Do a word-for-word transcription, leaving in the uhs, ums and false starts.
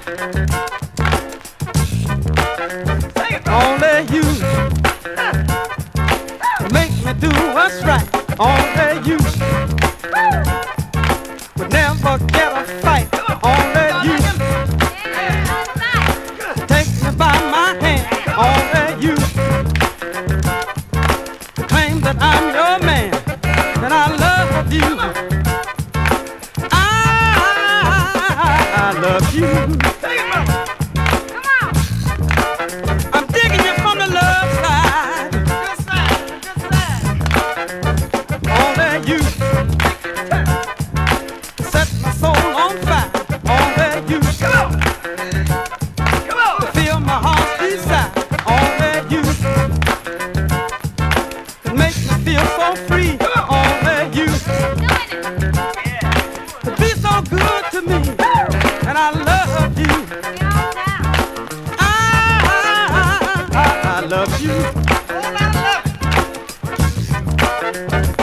Only you make me do what's right. Only you would never get a fight. Only you take me by my hand. Only you claim that I'm your man, that I love you. I, I love you. I'm digging you from the love side. Good side, good side. Only you set my soul on fire. Only you come on, come on, feel my heart's desire. Only you can make me feel so free. Only you to be so good to me, and I love you. I love you. Oh, I love you.